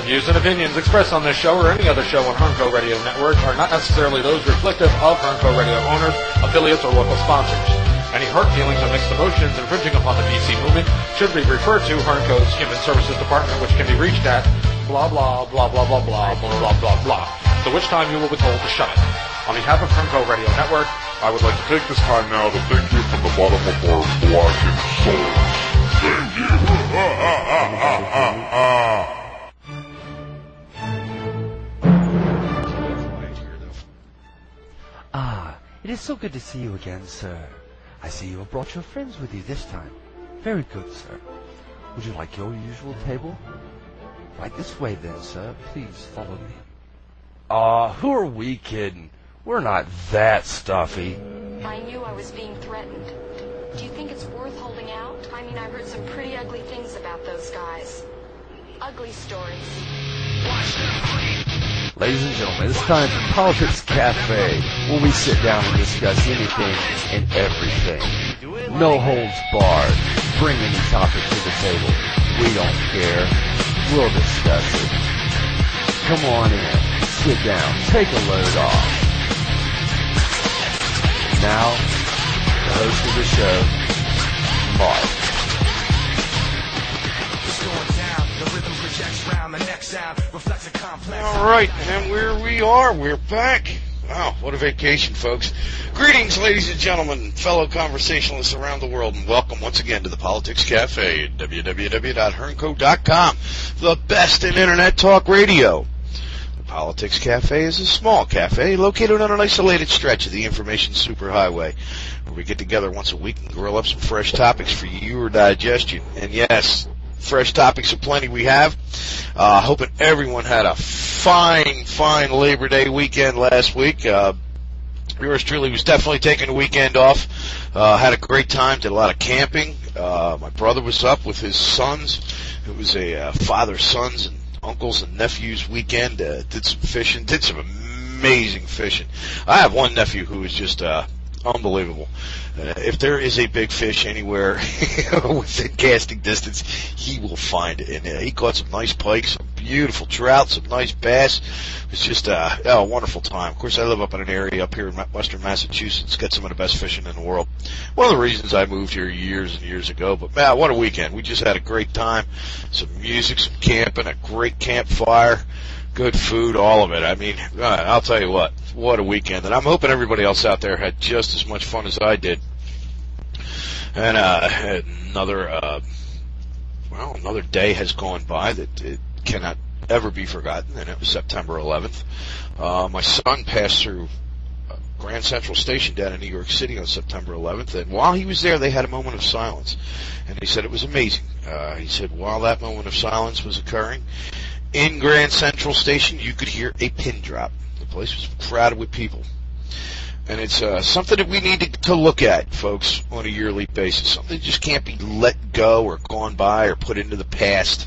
The views and opinions expressed on this show or any other show on Hernco Radio Network are not necessarily those reflective of Hernco Radio owners, affiliates, or local sponsors. Any hurt feelings or mixed emotions infringing upon the PC movement should be referred to Hernco's Human Services Department, which can be reached at blah blah blah blah blah blah blah blah blah blah. To which time you will be told to shut it. On behalf of Hernco Radio Network, I would like to take this time now to thank you from the bottom of our blackened souls. Thank you. It is so good to see you again, sir. I see you have brought your friends with you this time. Very good, sir. Would you like your usual table? Right this way, then, sir. Please follow me. Who are we kidding? We're not that stuffy. I knew I was being threatened. Do you think it's worth holding out? I mean, I heard some pretty ugly things about those guys. Ugly stories. Ladies and gentlemen, it's time for Politics Cafe, where we sit down and discuss anything and everything. No holds barred. Bring any topic to the table. We don't care. We'll discuss it. Come on in. Sit down. Take a load off. Now, the host of the show, Mark. All right, and we're back. Wow, what a vacation, folks. Greetings, ladies and gentlemen, fellow conversationalists around the world, and welcome once again to the Politics Cafe at www.hernco.com, the best in Internet talk radio. The Politics Cafe is a small cafe located on an isolated stretch of the information superhighway, where we get together once a week and grill up some fresh topics for your digestion. And yes, fresh topics aplenty we have. Hoping everyone had a fine Labor Day weekend last week. Yours truly was definitely taking the weekend off. Had a great time, did a lot of camping. My brother was up with his sons. It was a father, sons, and uncles and nephews weekend. Did some fishing, did some amazing fishing. I have one nephew who is just unbelievable. If there is a big fish anywhere within casting distance, he will find it. And he caught some nice pike, some beautiful trout, some nice bass. It's just a wonderful time. Of course, I live up in an area up here in western Massachusetts, got some of the best fishing in the world. One of the reasons I moved here years and years ago. But, man, what a weekend. We just had a great time. Some music, some camping, a great campfire. Good food, all of it. I mean, I'll tell you what a weekend. And I'm hoping everybody else out there had just as much fun as I did. And another day has gone by that it cannot ever be forgotten, and it was September 11th. My son passed through Grand Central Station down in New York City on September 11th, and while he was there, they had a moment of silence. And he said it was amazing. He said while that moment of silence was occurring, in Grand Central Station, you could hear a pin drop. The place was crowded with people. And it's something that we need to look at, folks, on a yearly basis. Something that just can't be let go or gone by or put into the past,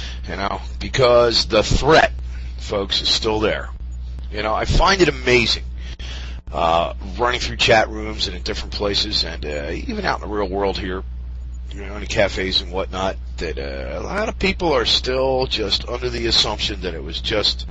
because the threat, folks, is still there. I find it amazing running through chat rooms and in different places and even out in the real world here, in cafes and whatnot, that a lot of people are still just under the assumption that it was just,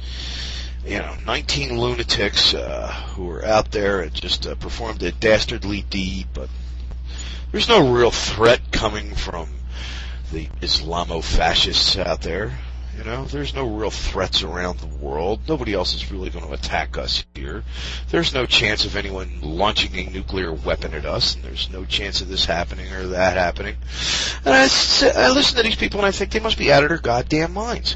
19 lunatics who were out there and just performed a dastardly deed. But there's no real threat coming from the Islamo-fascists out there. There's no real threats around the world. Nobody else is really going to attack us here. There's no chance of anyone launching a nuclear weapon at us, and there's no chance of this happening or that happening. And I listen to these people, and I think they must be out of their goddamn minds.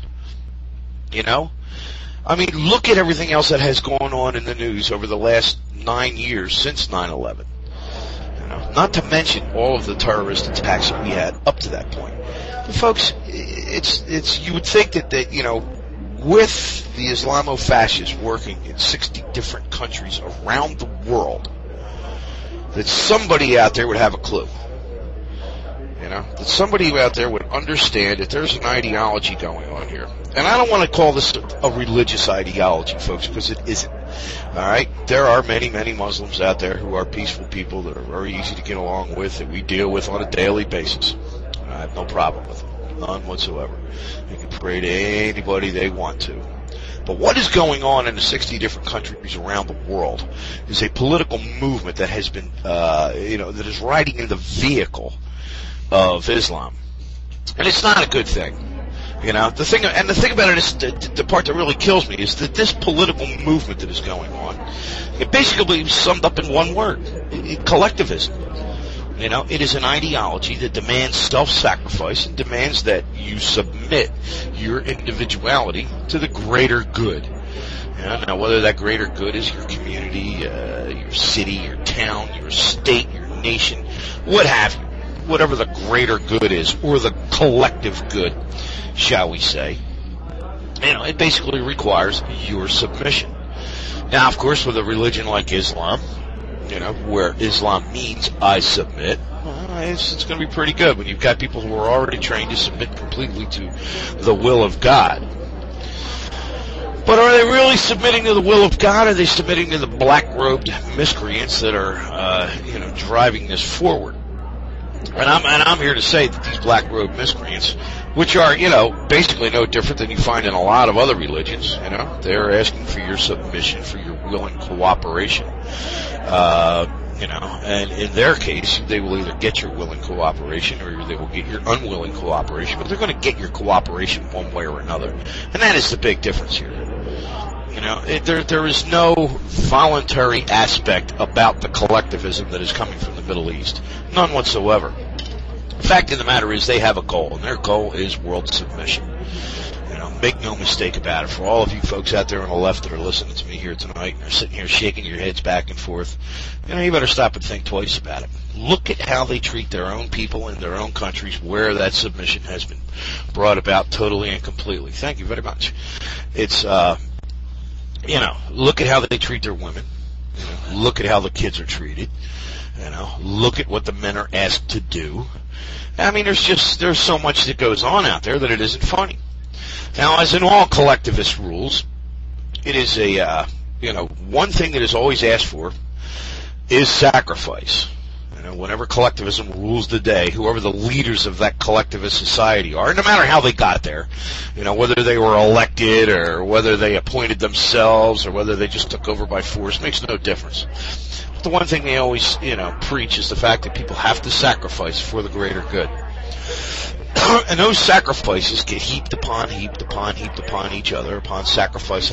I mean, look at everything else that has gone on in the news over the last 9 years since 9/11. Not to mention all of the terrorist attacks that we had up to that point. But folks, it's you would think that with the Islamo-fascists working in 60 different countries around the world, that somebody out there would have a clue. That somebody out there would understand that there's an ideology going on here. And I don't want to call this a religious ideology, folks, because it isn't. All right? There are many, many Muslims out there who are peaceful people that are very easy to get along with, that we deal with on a daily basis. I have no problem with them. None whatsoever. They can pray to anybody they want to. But what is going on in the 60 different countries around the world is a political movement that has been, that is riding in the vehicle of Islam. And it's not a good thing. The thing about it is, the part that really kills me is that this political movement that is going on, it basically is summed up in one word: collectivism. It is an ideology that demands self-sacrifice and demands that you submit your individuality to the greater good. Now, whether that greater good is your community, your city, your town, your state, your nation, what have you, whatever the greater good is, or the collective good, shall we say, it basically requires your submission. Now, of course, with a religion like Islam, where Islam means I submit, it's going to be pretty good when you've got people who are already trained to submit completely to the will of God. But are they really submitting to the will of God, or are they submitting to the black-robed miscreants that are, driving this forward? And I'm here to say that these black-robed miscreants, which are, basically no different than you find in a lot of other religions, they're asking for your submission, for your will and cooperation. And in their case, they will either get your will and cooperation or they will get your unwilling cooperation, but they're going to get your cooperation one way or another. And that is the big difference here. There is no voluntary aspect about the collectivism that is coming from the Middle East. None whatsoever. The fact of the matter is they have a goal, and their goal is world submission. Make no mistake about it. For all of you folks out there on the left that are listening to me here tonight and are sitting here shaking your heads back and forth, you better stop and think twice about it. Look at how they treat their own people in their own countries where that submission has been brought about totally and completely. Thank you very much. It's, look at how they treat their women. Look at how the kids are treated. Look at what the men are asked to do. There's so much that goes on out there that it isn't funny. Now, as in all collectivist rules, it is one thing that is always asked for is sacrifice. Whenever collectivism rules the day, whoever the leaders of that collectivist society are, no matter how they got there, whether they were elected or whether they appointed themselves or whether they just took over by force, makes no difference. But the one thing they always, preach is the fact that people have to sacrifice for the greater good. And those sacrifices get heaped upon each other, upon sacrifice,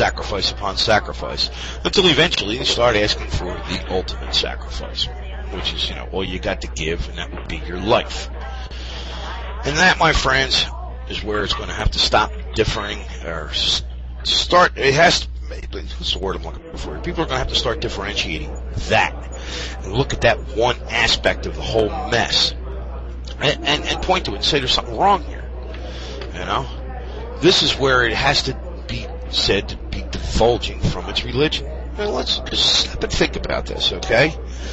until eventually they start asking for the ultimate sacrifice, which is, all you got to give, and that would be your life. And that, my friends, is where it's going to have to stop differing, or start, what's the word I'm looking for? People are going to have to start differentiating that, and look at that one aspect of the whole mess. And point to it and say there's something wrong here. This is where it has to be said to be divulging from its religion. Now, let's just stop and think about this, okay?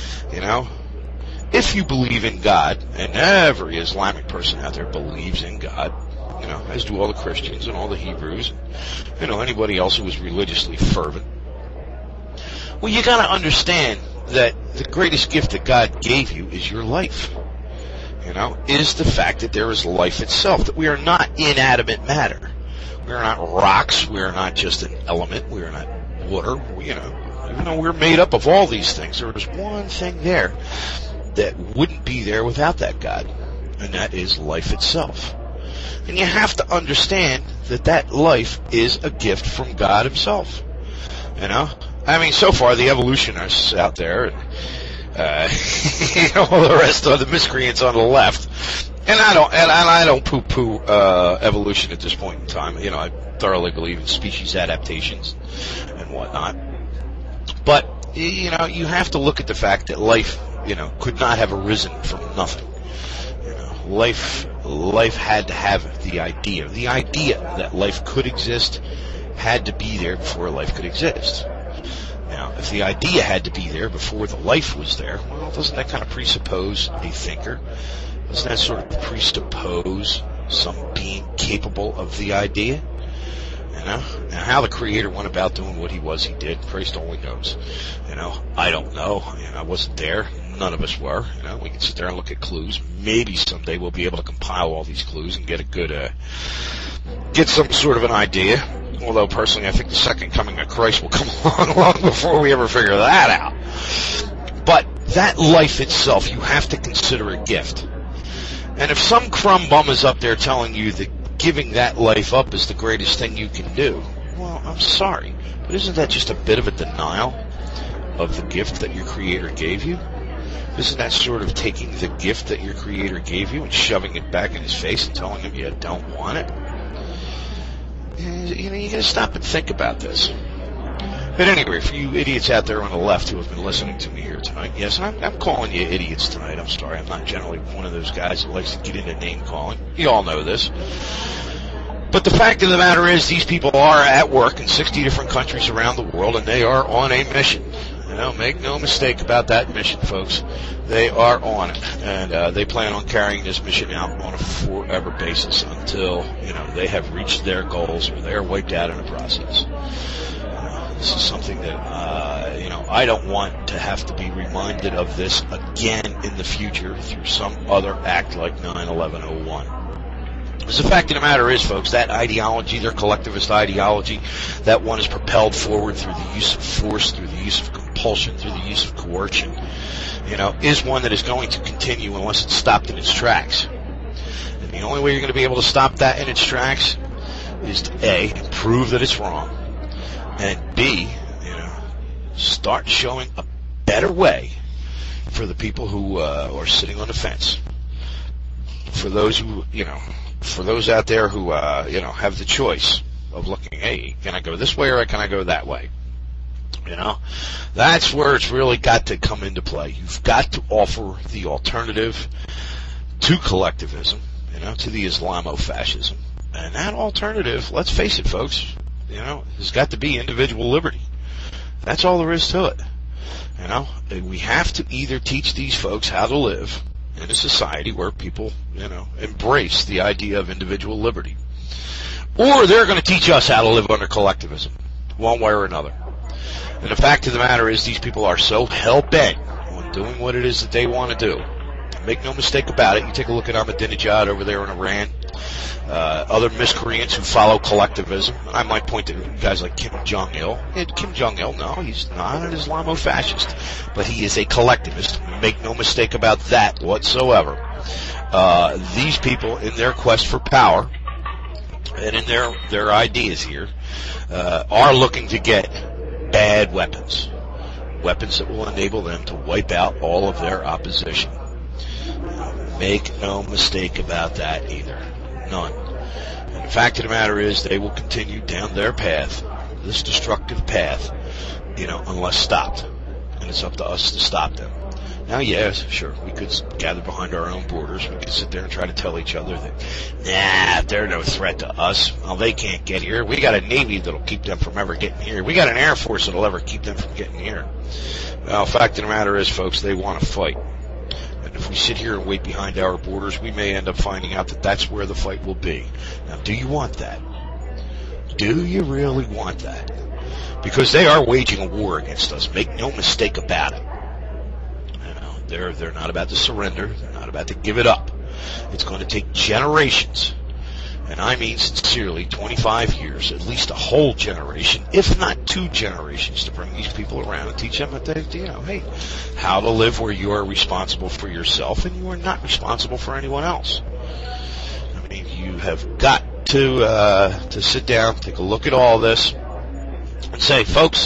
If you believe in God, and every Islamic person out there believes in God, as do all the Christians and all the Hebrews, and, anybody else who is religiously fervent, well, you got to understand that the greatest gift that God gave you is your life. Is the fact that there is life itself, that we are not inanimate matter. We are not rocks. We are not just an element. We are not water. Even though we're made up of all these things, there is one thing there that wouldn't be there without that God, and that is life itself. And you have to understand that life is a gift from God himself. So far the evolutionists out there, all the rest of the miscreants on the left, and I don't poo-poo evolution at this point in time. I thoroughly believe in species adaptations and whatnot. But you have to look at the fact that life, could not have arisen from nothing. Life had to have the idea. The idea that life could exist had to be there before life could exist. Now, if the idea had to be there before the life was there, well, doesn't that kind of presuppose a thinker? Doesn't that sort of presuppose some being capable of the idea? Now, how the Creator went about doing what he did, Christ only knows. I don't know. I wasn't there. None none of us were. We can sit there and look at clues. Maybe someday we'll be able to compile all these clues and get a good, get some sort of an idea. Although personally, I think the second coming of Christ will come along long before we ever figure that out. But that life itself, you have to consider a gift. And if some crumb bum is up there telling you that giving that life up is the greatest thing you can do, well, I'm sorry, but isn't that just a bit of a denial of the gift that your Creator gave you? Isn't that sort of taking the gift that your Creator gave you and shoving it back in his face and telling him you don't want it? You got to stop and think about this. But anyway, for you idiots out there on the left who have been listening to me here tonight, yes, I'm calling you idiots tonight. I'm sorry. I'm not generally one of those guys that likes to get into name calling. You all know this. But the fact of the matter is these people are at work in 60 different countries around the world, and they are on a mission. Make no mistake about that mission, folks. They are on it, and they plan on carrying this mission out on a forever basis until, they have reached their goals or they are wiped out in the process. This is something that, I don't want to have to be reminded of this again in the future through some other act like 9/11/01. Because the fact of the matter is, folks, that ideology, their collectivist ideology, that one is propelled forward through the use of force, through the use of compulsion, through the use of coercion, is one that is going to continue unless it's stopped in its tracks. And the only way you're going to be able to stop that in its tracks is to A, prove that it's wrong, and B, start showing a better way for the people who are sitting on the fence. For those who, for those out there who, have the choice of looking, hey, can I go this way or can I go that way? That's where it's really got to come into play. You've got to offer the alternative to collectivism, to the Islamofascism. And that alternative, let's face it, folks, has got to be individual liberty. That's all there is to it. We have to either teach these folks how to live in a society where people, embrace the idea of individual liberty, or they're going to teach us how to live under collectivism, one way or another. And the fact of the matter is these people are so hell-bent on doing what it is that they want to do. Make no mistake about it. You take a look at Ahmadinejad over there in Iran, other miscreants who follow collectivism. I might point to guys like Kim Jong-il. Kim Jong-il, no, he's not an Islamofascist, but he is a collectivist. Make no mistake about that whatsoever. These people, in their quest for power and in their ideas here, are looking to get bad weapons that will enable them to wipe out all of their opposition. Make no mistake about that either. None. And the fact of the matter is they will continue down their path, this destructive path, unless stopped. And it's up to us to stop them. Now, yes, sure, we could gather behind our own borders. We could sit there and try to tell each other that, they're no threat to us. Well, they can't get here. We got a Navy that'll keep them from ever getting here. We got an Air Force that'll ever keep them from getting here. Well, the fact of the matter is, folks, they want to fight. And if we sit here and wait behind our borders, we may end up finding out that that's where the fight will be. Now, do you want that? Do you really want that? Because they are waging a war against us. Make no mistake about it. They're not about to surrender. They're not about to give it up. It's going to take generations, and I mean sincerely 25 years, at least a whole generation, if not 2 generations, to bring these people around and teach them that hey, how to live where you are responsible for yourself and you are not responsible for anyone else. I mean, you have got to sit down, take a look at all this, and say, folks,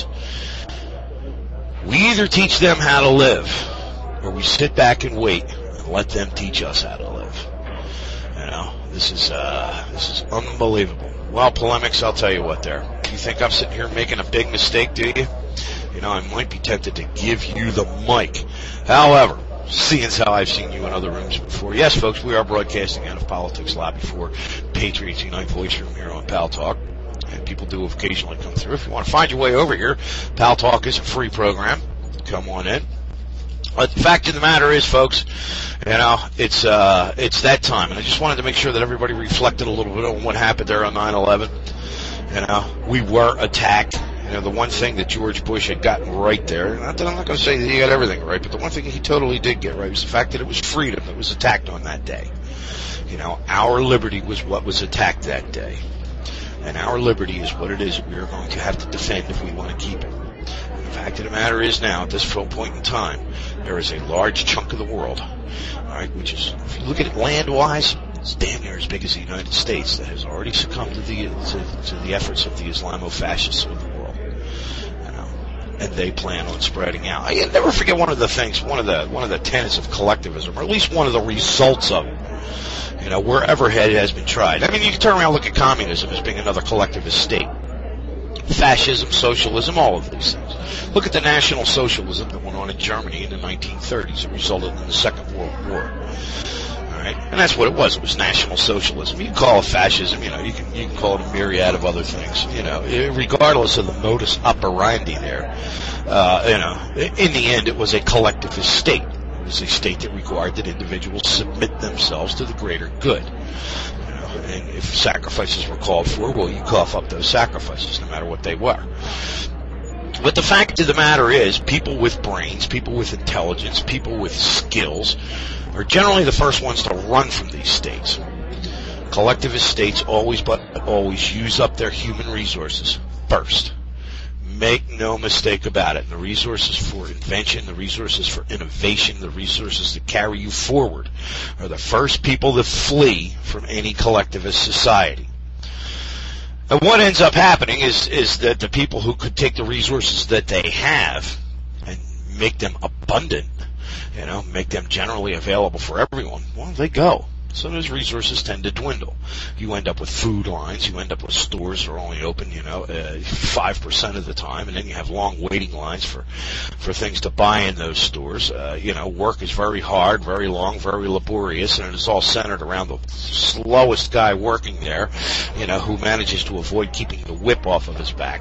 we either teach them how to live, or we sit back and wait and let them teach us how to live. This is unbelievable. Well, polemics, I'll tell you what there. You think I'm sitting here making a big mistake, do you? I might be tempted to give you the mic. However, seeing as how I've seen you in other rooms before, yes, folks, we are broadcasting out of Politics Lobby for Patriots Unite Voice Room here on Pal Talk. And people do occasionally come through. If you want to find your way over here, Pal Talk is a free program. Come on in. But the fact of the matter is, folks, it's that time, and I just wanted to make sure that everybody reflected a little bit on what happened there on 9/11. We were attacked, The one thing that George Bush had gotten right there, not that I'm not going to say that he got everything right, but the one thing he totally did get right was the fact that it was freedom that was attacked on that day. Our liberty was what was attacked that day. And our liberty is what it is that we are going to have to defend if we want to keep it. And the fact of the matter is now, at this point in time, there is a large chunk of the world, all right, which is, if you look at it land-wise, it's damn near as big as the United States, that has already succumbed to the efforts of the Islamo-fascists of the world. And they plan on spreading out. I never forget one of the things, one of the tenets of collectivism, or at least one of the results of it. Wherever it has been tried. I mean, you can turn around and look at communism as being another collectivist state. Fascism, socialism, all of these things. Look at the National Socialism that went on in Germany in the 1930s. It resulted in the Second World War. All right, and that's what it was. It was National Socialism. You can call it fascism. You can call it a myriad of other things. Regardless of the modus operandi there. In the end, it was a collectivist state. It was a state that required that individuals submit themselves to the greater good. And if sacrifices were called for, well, you cough up those sacrifices, no matter what they were. But the fact of the matter is, people with brains, people with intelligence, people with skills are generally the first ones to run from these states. Collectivist states always use up their human resources first. Make no mistake about it. The resources for invention, the resources for innovation, the resources that carry you forward are the first people that flee from any collectivist society. And what ends up happening is that the people who could take the resources that they have and make them abundant, make them generally available for everyone, well, they go. So those resources tend to dwindle. You end up with food lines. You end up with stores that are only open, 5% of the time, and then you have long waiting lines for things to buy in those stores. Work is very hard, very long, very laborious, and it's all centered around the slowest guy working there, who manages to avoid keeping the whip off of his back.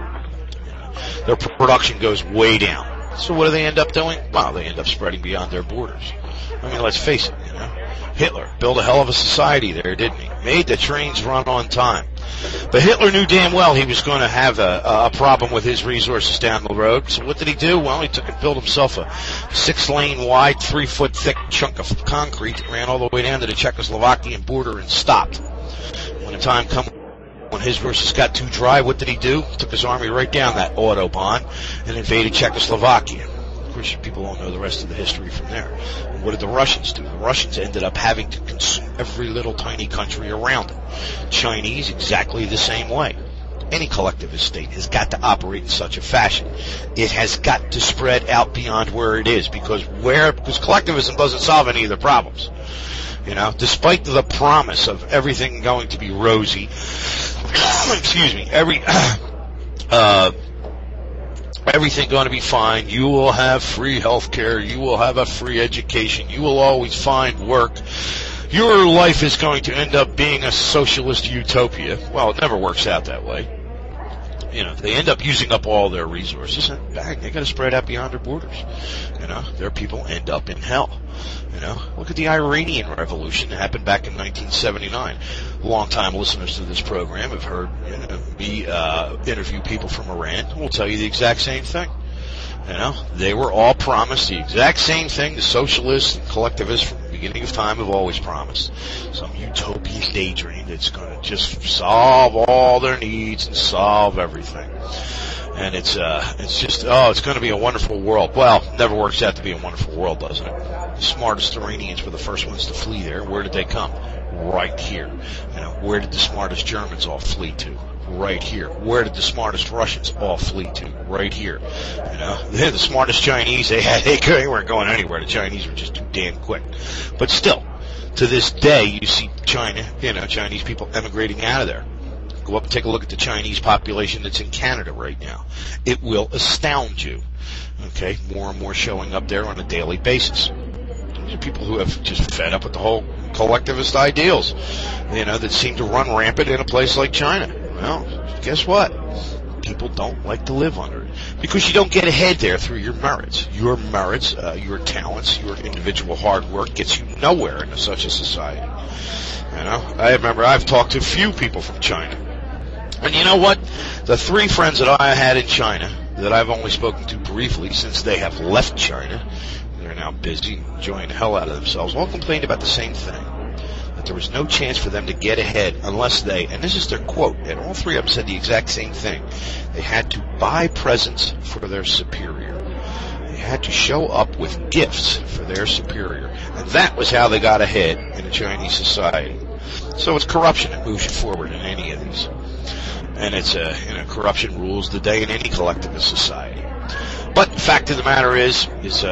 Their production goes way down. So what do they end up doing? Well, they end up spreading beyond their borders. I mean, let's face it, Hitler built a hell of a society there, didn't he? Made the trains run on time. But Hitler knew damn well he was going to have a problem with his resources down the road. So what did he do? Well, he took and built himself a 6-lane wide, 3-foot thick chunk of concrete that ran all the way down to the Czechoslovakian border and stopped. When the time came, when his resources got too dry, what did he do? Took his army right down that Autobahn and invaded Czechoslovakia. Of course, people don't know the rest of the history from there. And what did the Russians do? The Russians ended up having to consume every little tiny country around them. Chinese, exactly the same way. Any collectivist state has got to operate in such a fashion. It has got to spread out beyond where it is, because collectivism doesn't solve any of the problems. Despite the promise of everything going to be rosy, everything going to be fine. You will have free health care. You will have a free education. You will always find work. Your life is going to end up being a socialist utopia. Well, it never works out that way. They end up using up all their resources, and bang, they got to spread out beyond their borders. Their people end up in hell. Look at the Iranian Revolution that happened back in 1979. Long-time listeners to this program have heard me interview people from Iran who will tell you the exact same thing. They were all promised the exact same thing the socialists and collectivists from the beginning of time have always promised. Some utopian daydream that's going to just solve all their needs and solve everything. And it's going to be a wonderful world. Well, it never works out to be a wonderful world, doesn't it? The smartest Iranians were the first ones to flee there. Where did they come? Right here. Where did the smartest Germans all flee to? Right here. Where did the smartest Russians all flee to? Right here. They're the smartest Chinese. They weren't going anywhere. The Chinese were just too damn quick. But still, to this day, you see Chinese people emigrating out of there. Go up and take a look at the Chinese population that's in Canada right now. It will astound you. Okay, more and more showing up there on a daily basis. These are people who have just fed up with the whole collectivist ideals, that seem to run rampant in a place like China. Well, guess what? People don't like to live under it because you don't get ahead there through your merits. Your merits, your talents, your individual hard work gets you nowhere in such a society. I remember I've talked to a few people from China. And you know what? The 3 friends that I had in China, that I've only spoken to briefly since they have left China, they're now busy, enjoying the hell out of themselves, all complained about the same thing. That there was no chance for them to get ahead unless they, and this is their quote, and all 3 of them said the exact same thing, they had to buy presents for their superior. They had to show up with gifts for their superior. And that was how they got ahead in a Chinese society. So it's corruption that moves you forward in any of these. And it's corruption rules the day in any collectivist society. But the fact of the matter is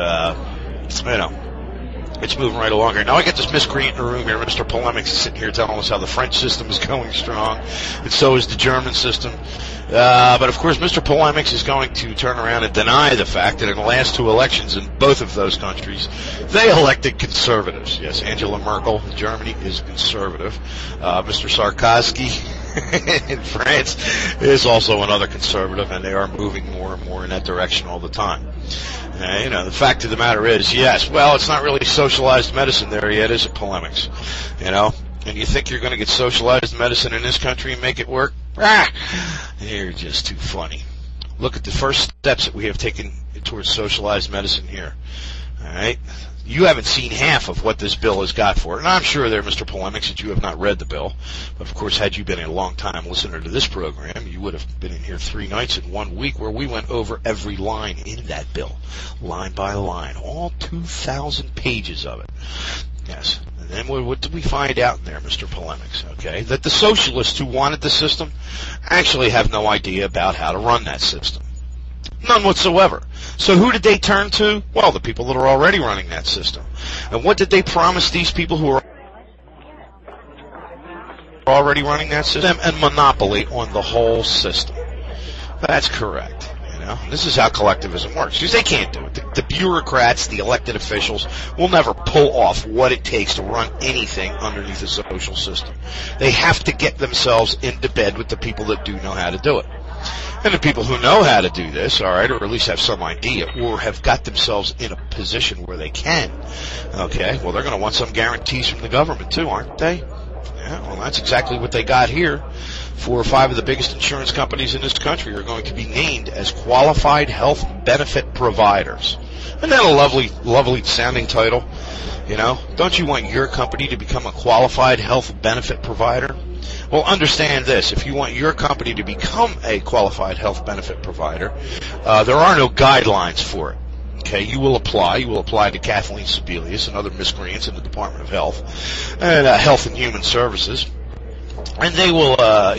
it's moving right along here. Now I got this miscreant in the room here, Mr. Polemics, sitting here telling us how the French system is going strong, and so is the German system. But of course, Mr. Polemics is going to turn around and deny the fact that in the last 2 elections in both of those countries, they elected conservatives. Yes, Angela Merkel in Germany is conservative. Mr. Sarkozy in France is also another conservative, and they are moving more and more in that direction all the time. The fact of the matter is, yes, well, it's not really socialized medicine there yet, is it, Polemics? And you think you're going to get socialized medicine in this country and make it work? You're just too funny. Look at the first steps that we have taken towards socialized medicine here. All right? You haven't seen half of what this bill has got for it. And I'm sure there, Mr. Polemics, that you have not read the bill. But, of course, had you been a long-time listener to this program, you would have been in here 3 nights in 1 week where we went over every line in that bill, line by line, all 2,000 pages of it. Yes. And then what did we find out in there, Mr. Polemics? Okay, that the socialists who wanted the system actually have no idea about how to run that system. None whatsoever. So who did they turn to? Well, the people that are already running that system. And what did they promise these people who are already running that system? And monopoly on the whole system. That's correct. This is how collectivism works. Because they can't do it. The bureaucrats, the elected officials, will never pull off what it takes to run anything underneath a social system. They have to get themselves into bed with the people that do know how to do it. And the people who know how to do this, all right, or at least have some idea, or have got themselves in a position where they can, okay, well, they're going to want some guarantees from the government too, aren't they? Yeah, well, that's exactly what they got here. 4 or 5 of the biggest insurance companies in this country are going to be named as qualified health benefit providers. Isn't that a lovely sounding title? Don't you want your company to become a qualified health benefit provider? Well, understand this. If you want your company to become a qualified health benefit provider, there are no guidelines for it. Okay, you will apply to Kathleen Sebelius and other miscreants in the Department of Health and Health and Human Services. And they will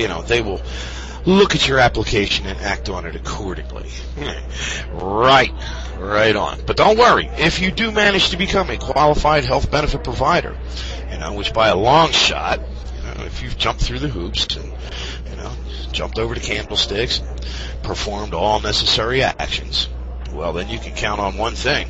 look at your application and act on it accordingly. Right on. But don't worry, if you do manage to become a qualified health benefit provider, which by a long shot, if you've jumped through the hoops and, jumped over the candlesticks and performed all necessary actions, well, then you can count on one thing,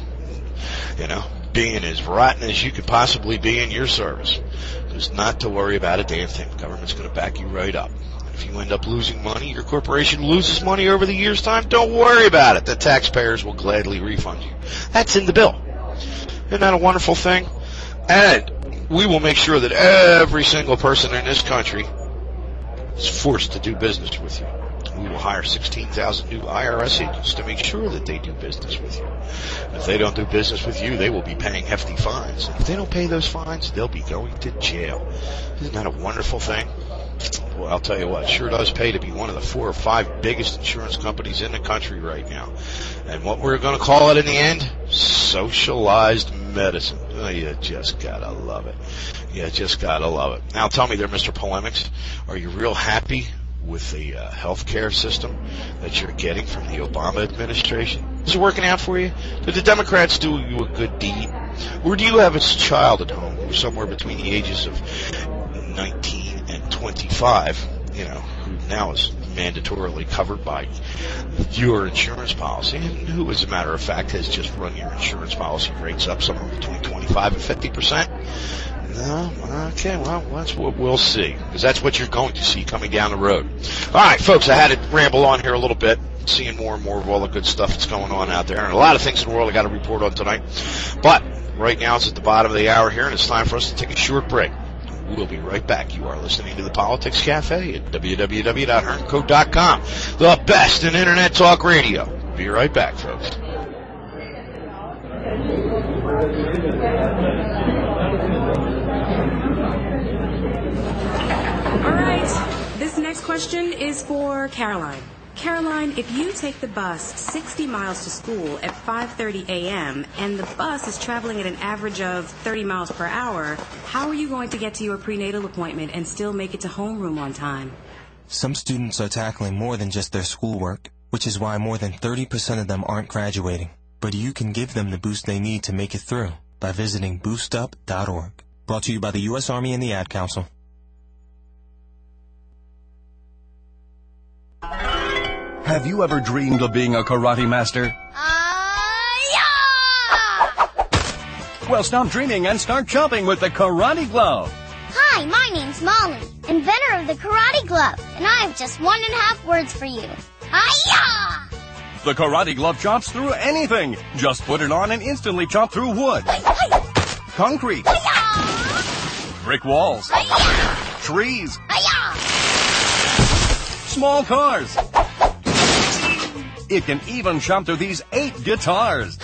being as rotten as you could possibly be in your service. There's not to worry about a damn thing. The government's going to back you right up. If you end up losing money, your corporation loses money over the year's time, don't worry about it. The taxpayers will gladly refund you. That's in the bill. Isn't that a wonderful thing? And we will make sure that every single person in this country is forced to do business with you. We will hire 16,000 new IRS agents to make sure that they do business with you. And if they don't do business with you, they will be paying hefty fines. And if they don't pay those fines, they'll be going to jail. Isn't that a wonderful thing? Well, I'll tell you what, it sure does pay to be one of the 4 or 5 biggest insurance companies in the country right now. And what we're going to call it in the end? Socialized medicine. Oh, you just gotta love it. You just gotta love it. Now tell me there, Mr. Polemics, are you real happy with the healthcare system that you're getting from the Obama administration? Is it working out for you? Did the Democrats do you a good deed? Or do you have a child at home who's somewhere between the ages of 19 and 25, who now is mandatorily covered by your insurance policy, and who, as a matter of fact, has just run your insurance policy rates up somewhere between 25 and 50%? No? Okay, well, that's what we'll see, because that's what you're going to see coming down the road. All right, folks, I had to ramble on here a little bit, seeing more and more of all the good stuff that's going on out there, and a lot of things in the world I got to report on tonight. But right now it's at the bottom of the hour here, and it's time for us to take a short break. We'll be right back. You are listening to the Politics Cafe at www.herncode.com, the best in Internet Talk Radio. Be right back, folks. All right, this next question is for Caroline. Caroline, if you take the bus 60 miles to school at 5:30 a.m. and the bus is traveling at an average of 30 miles per hour, how are you going to get to your prenatal appointment and still make it to homeroom on time? Some students are tackling more than just their schoolwork, which is why more than 30% of them aren't graduating. But you can give them the boost they need to make it through by visiting boostup.org. Brought to you by the U.S. Army and the Ad Council. Have you ever dreamed of being a karate master? Yeah! Well, stop dreaming and start chopping with the Karate Glove. Hi, my name's Molly, inventor of the Karate Glove, and I have just 1.5 words for you. Hi-ya! The Karate Glove chops through anything. Just put it on and instantly chop through wood, concrete, brick walls, trees, small cars. It can even chop through these 8 guitars.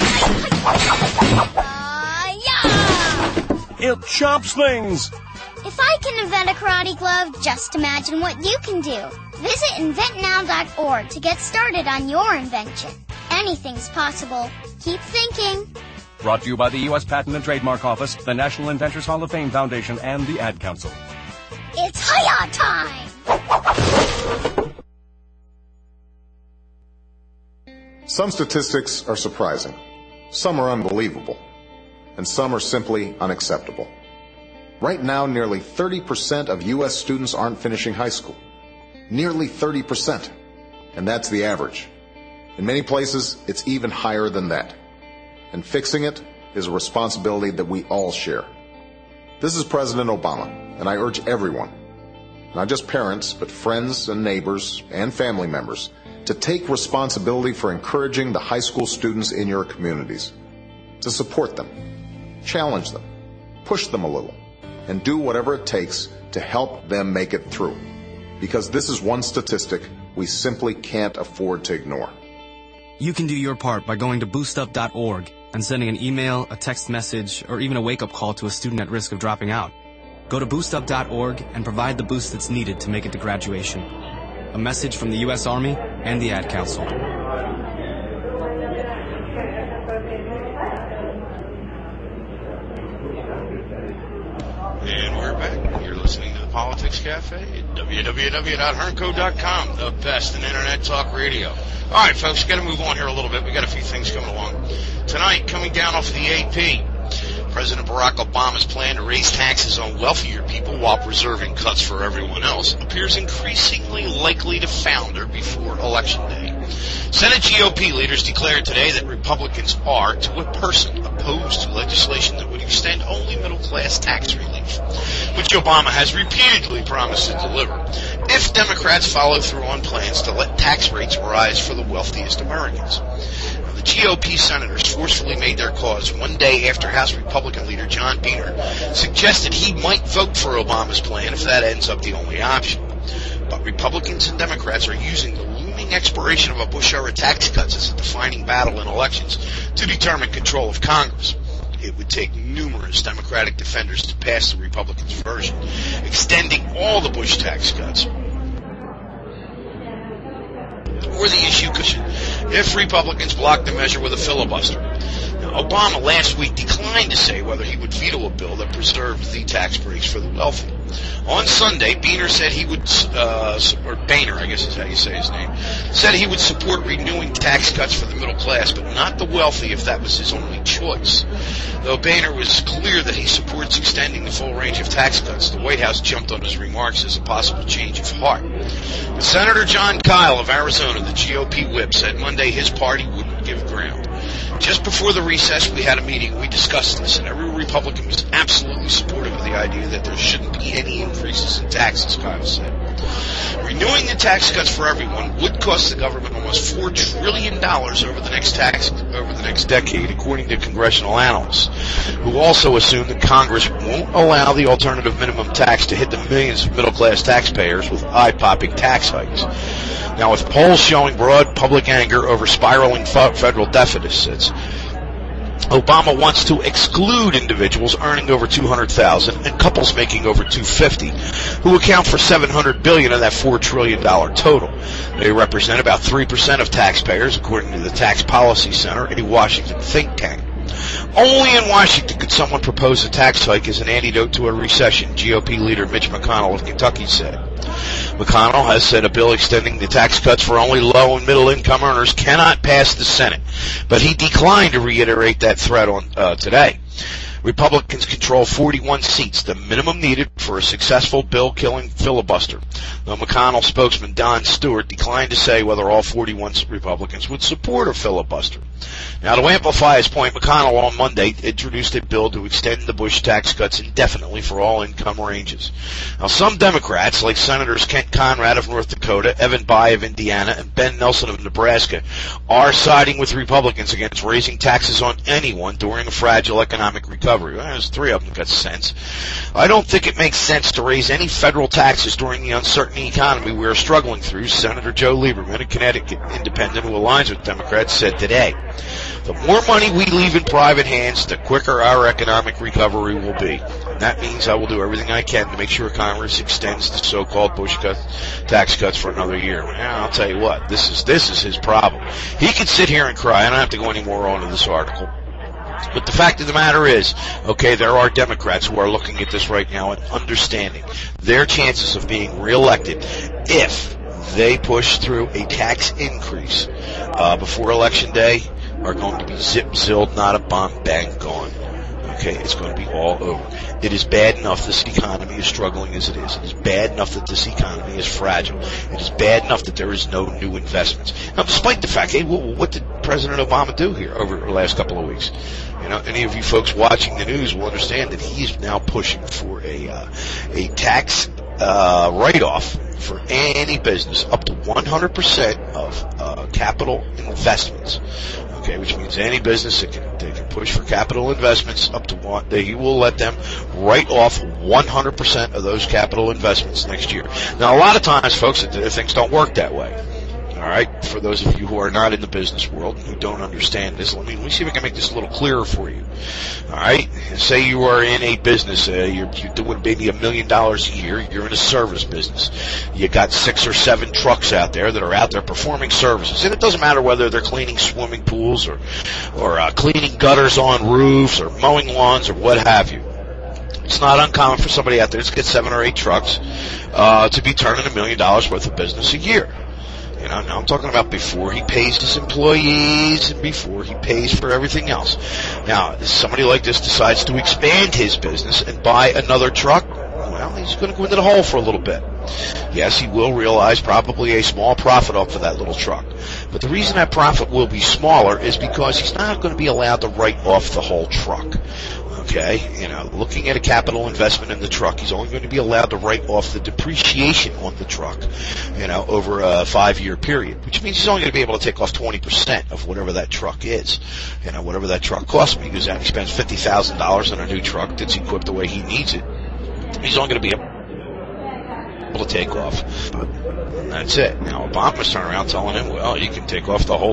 It chops things. If I can invent a karate glove, just imagine what you can do. Visit inventnow.org to get started on your invention. Anything's possible. Keep thinking. Brought to you by the U.S. Patent and Trademark Office, the National Inventors Hall of Fame Foundation, and the Ad Council. It's Hi-Ya time! Some statistics are surprising, some are unbelievable, and some are simply unacceptable. Right now, nearly 30% of U.S. students aren't finishing high school. Nearly 30%. And that's the average. In many places, it's even higher than that. And fixing it is a responsibility that we all share. This is President Obama, and I urge everyone, not just parents, but friends and neighbors and family members, to take responsibility for encouraging the high school students in your communities, to support them, challenge them, push them a little, and do whatever it takes to help them make it through. Because this is one statistic we simply can't afford to ignore. You can do your part by going to boostup.org and sending an email, a text message, or even a wake-up call to a student at risk of dropping out. Go to boostup.org and provide the boost that's needed to make it to graduation. A message from the U.S. Army and the Ad Council. And we're back. You're listening to the Politics Cafe at www.herncode.com, the best in Internet Talk Radio. All right, folks, got to move on here a little bit. We got a few things coming along. Tonight, coming down off of the AP, President Barack Obama's plan to raise taxes on wealthier people while preserving cuts for everyone else appears increasingly likely to founder before Election Day. Senate GOP leaders declared today that Republicans are, to a person, opposed to legislation that would extend only middle-class tax relief, which Obama has repeatedly promised to deliver, if Democrats follow through on plans to let tax rates rise for the wealthiest Americans. The GOP senators forcefully made their cause one day after House Republican leader John Boehner suggested he might vote for Obama's plan if that ends up the only option. But Republicans and Democrats are using the looming expiration of a Bush-era tax cuts as a defining battle in elections to determine control of Congress. It would take numerous Democratic defenders to pass the Republicans' version, extending all the Bush tax cuts, or the issue cushion if Republicans block the measure with a filibuster. Now, Obama last week declined to say whether he would veto a bill that preserved the tax breaks for the wealthy. On Sunday, Boehner said he would, or Boehner, I guess is how you say his name, said he would support renewing tax cuts for the middle class, but not the wealthy if that was his only choice. Though Boehner was clear that he supports extending the full range of tax cuts, the White House jumped on his remarks as a possible change of heart. But Senator John Kyle of Arizona, the GOP whip, said Monday his party wouldn't give ground. Just before the recess, we had a meeting. We discussed this, and every Republican was absolutely supportive of with the idea that there shouldn't be any increases in taxes, Kyle said. Renewing the tax cuts for everyone would cost the government almost $4 trillion over the next decade, according to congressional analysts, who also assume that Congress won't allow the alternative minimum tax to hit the millions of middle-class taxpayers with eye-popping tax hikes. Now, with polls showing broad public anger over spiraling federal deficits, Obama wants to exclude individuals earning over $200,000 and couples making over $250,000, who account for $700 billion of that $4 trillion total. They represent about 3% of taxpayers, according to the Tax Policy Center, a Washington think tank. Only in Washington could someone propose a tax hike as an antidote to a recession, GOP leader Mitch McConnell of Kentucky said. McConnell has said a bill extending the tax cuts for only low and middle income earners cannot pass the Senate, but he declined to reiterate that threat on today. Republicans control 41 seats, the minimum needed for a successful bill-killing filibuster, though McConnell spokesman Don Stewart declined to say whether all 41 Republicans would support a filibuster. Now, to amplify his point, McConnell on Monday introduced a bill to extend the Bush tax cuts indefinitely for all income ranges. Now, some Democrats, like Senators Kent Conrad of North Dakota, Evan Bayh of Indiana, and Ben Nelson of Nebraska, are siding with Republicans against raising taxes on anyone during a fragile economic recovery. Well, there's three of them that got sense. I don't think it makes sense to raise any federal taxes during the uncertain economy we are struggling through, Senator Joe Lieberman, a Connecticut independent who aligns with Democrats, said today. The more money we leave in private hands, the quicker our economic recovery will be. And that means I will do everything I can to make sure Congress extends the so-called Bush tax cuts for another year. Well, I'll tell you what, this is his problem. He can sit here and cry. I don't have to go any more on to this article. But the fact of the matter is, okay, there are Democrats who are looking at this right now and understanding their chances of being reelected if they push through a tax increase before Election Day are going to be zip-zilled, not a bomb, bang, gone. Okay, it's going to be all over. It is bad enough this economy is struggling as it is. It is bad enough that this economy is fragile. It is bad enough that there is no new investments. Now, despite the fact, hey, what did President Obama do here over the last couple of weeks? You know, any of you folks watching the news will understand that he's now pushing for a tax write-off for any business up to 100% of capital investments. Okay, which means any business that can push for capital investments up to one, he will let them write off 100% of those capital investments next year. Now, a lot of times, folks, things don't work that way. All right, for those of you who are not in the business world and who don't understand this, let me see if I can make this a little clearer for you. All right, say you are in a business, you're doing maybe $1 million a year. You're in a service business. You got 6 or 7 trucks out there that are out there performing services, and it doesn't matter whether they're cleaning swimming pools or cleaning gutters on roofs or mowing lawns or what have you. It's not uncommon for somebody out there to get 7 or 8 trucks to be turning $1 million worth of business a year. You know, now I'm talking about before he pays his employees and before he pays for everything else. Now, if somebody like this decides to expand his business and buy another truck, well, he's going to go into the hole for a little bit. Yes, he will realize probably a small profit off of that little truck. But the reason that profit will be smaller is because he's not going to be allowed to write off the whole truck. Okay, you know, looking at a capital investment in the truck, he's only going to be allowed to write off the depreciation on the truck, you know, over a 5-year period, which means he's only going to be able to take off 20% of whatever that truck is, you know, whatever that truck costs me, because he spends $50,000 on a new truck that's equipped the way he needs it. He's only going to be able to take off. That's it. Now, Obama's turning around telling him, well, you can take off the whole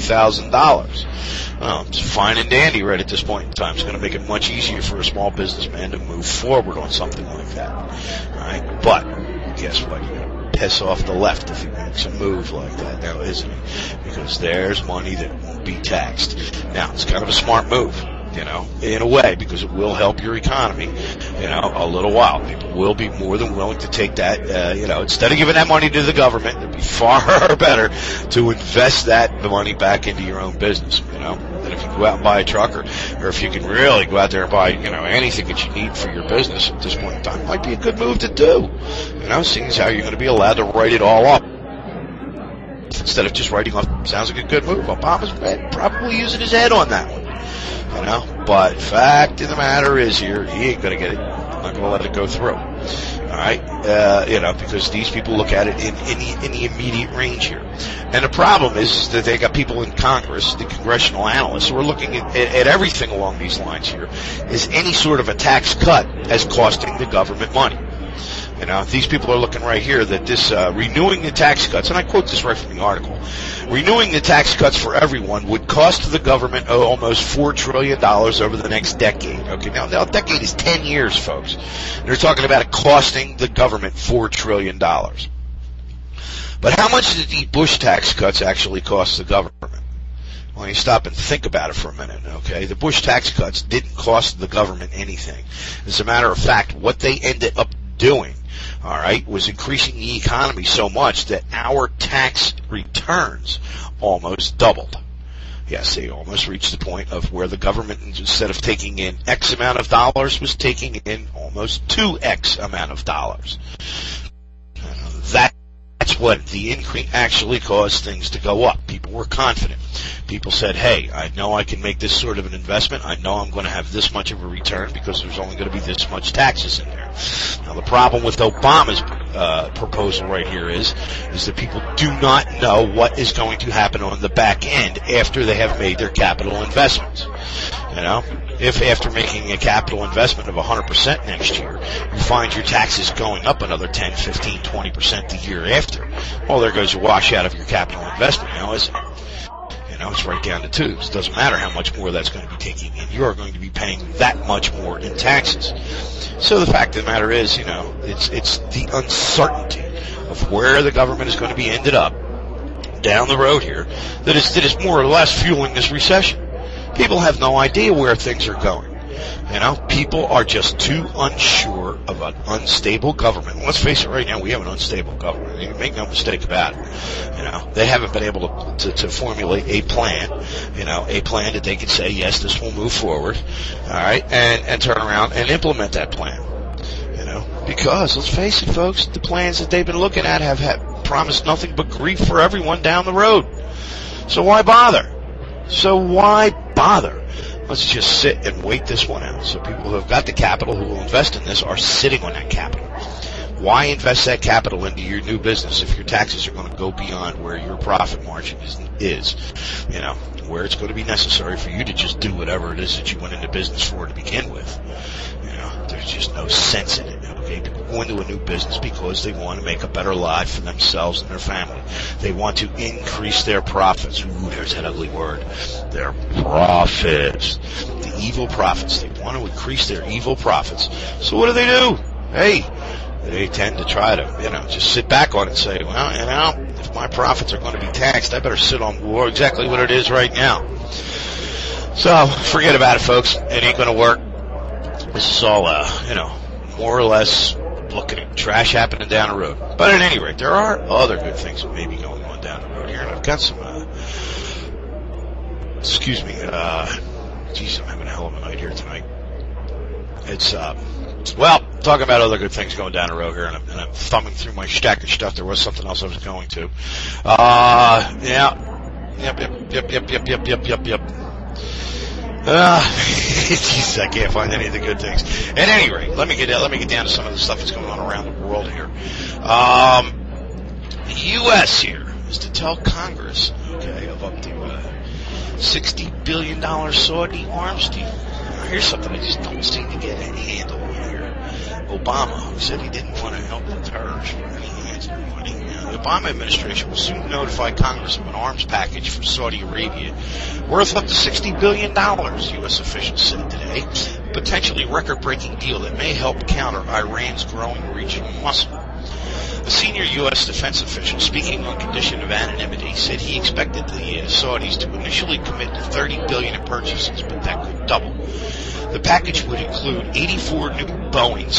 $50,000. Well, it's fine and dandy right at this point in time. It's going to make it much easier for a small businessman to move forward on something like that. All right? But guess what? You're going to piss off the left if he makes a move like that now, isn't he? Because there's money that won't be taxed. Now, it's kind of a smart move, you know, in a way, because it will help your economy, you know, a little while. People will be more than willing to take that, you know, instead of giving that money to the government, it'd be far better to invest that money back into your own business, you know. And if you go out and buy a truck, or if you can really go out there and buy, you know, anything that you need for your business at this point in time, it might be a good move to do, you know, seeing as how you're going to be allowed to write it all up instead of just writing off. Sounds like a good move. Obama's probably using his head on that one. You know, but fact of the matter is here, he ain't going to get it. I'm not going to let it go through. All right, because these people look at it in the immediate range here. And the problem is that they got people in Congress, the congressional analysts, who are looking at everything along these lines here, is any sort of a tax cut as costing the government money. These people are looking right here that this renewing the tax cuts, and I quote this right from the article, renewing the tax cuts for everyone would cost the government almost $4 trillion over the next decade. Okay, now a decade is 10 years, folks. They're talking about it costing the government $4 trillion. But how much did the Bush tax cuts actually cost the government? Well, you stop and think about it for a minute, okay? The Bush tax cuts didn't cost the government anything. As a matter of fact, what they ended up doing, all right, was increasing the economy so much that our tax returns almost doubled. Yes, they almost reached the point of where the government, instead of taking in X amount of dollars, was taking in almost 2X amount of dollars. That's what the increase actually caused things to go up. People were confident. People said, hey, I know I can make this sort of an investment. I know I'm going to have this much of a return because there's only going to be this much taxes in there. Now, the problem with Obama's proposal right here is that people do not know what is going to happen on the back end after they have made their capital investments. If after making a capital investment of 100% next year, you find your taxes going up another 10, 15, 20% the year after, well, there goes your wash out of your capital investment now, isn't it? It's right down to tubes. It doesn't matter how much more that's going to be taking in. You are going to be paying that much more in taxes. So the fact of the matter is, it's the uncertainty of where the government is going to be ended up down the road here that is more or less fueling this recession. People have no idea where things are going. People are just too unsure of an unstable government. Let's face it, right now we have an unstable government. You can make no mistake about it. They haven't been able to formulate a plan, a plan that they can say, yes, this will move forward, all right, and turn around and implement that plan. Because let's face it, folks, the plans that they've been looking at have promised nothing but grief for everyone down the road. So why bother? Let's just sit and wait this one out. So people who have got the capital who will invest in this are sitting on that capital. Why invest that capital into your new business if your taxes are going to go beyond where your profit margin is? Where it's going to be necessary for you to just do whatever it is that you went into business for to begin with. There's just no sense in it. Okay, people go into a new business because they want to make a better life for themselves and their family. They want to increase their profits. Ooh, there's that ugly word. Their profits. The evil profits. They want to increase their evil profits. So what do? Hey, they tend to try to, just sit back on it and say, well, if my profits are going to be taxed, I better sit on exactly what it is right now. So forget about it, folks. It ain't going to work. This is all, more or less looking at trash happening down the road. But at any rate, there are other good things that may be going on down the road here. And I've got some, I'm having a hell of a night here tonight. It's, talking about other good things going down the road here, and I'm thumbing through my stack of stuff. There was something else I was going to. Jeez, I can't find any of the good things. At any rate, let me get down to some of the stuff that's going on around the world here. The U.S. here is to tell Congress, of up to $60 billion Saudi arms deal. Now, here's something I just don't seem to get a handle on here. Obama, who said he didn't want to help the terrorists for any hands of money. The Obama administration will soon notify Congress of an arms package for Saudi Arabia worth up to $60 billion, U.S. officials said today. Potentially record-breaking deal that may help counter Iran's growing regional muscle. A senior U.S. defense official, speaking on condition of anonymity, said he expected the Saudis to initially commit to $30 billion in purchases, but that could double. The package would include 84 new Boeing